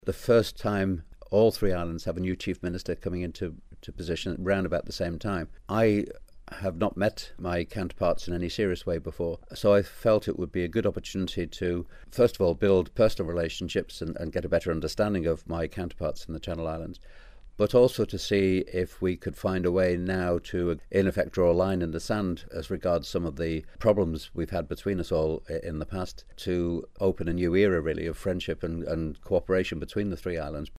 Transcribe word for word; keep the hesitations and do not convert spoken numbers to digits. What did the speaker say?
The first time all three islands have a new chief minister coming into to position around about the same time. I have not met my counterparts in any serious way before, so I felt it would be a good opportunity to, first of all, build personal relationships and, and get a better understanding of my counterparts in the Channel Islands, but also to see if we could find a way now to, in effect, draw a line in the sand as regards some of the problems we've had between us all in the past, to open a new era, really, of friendship and, and cooperation between the three islands.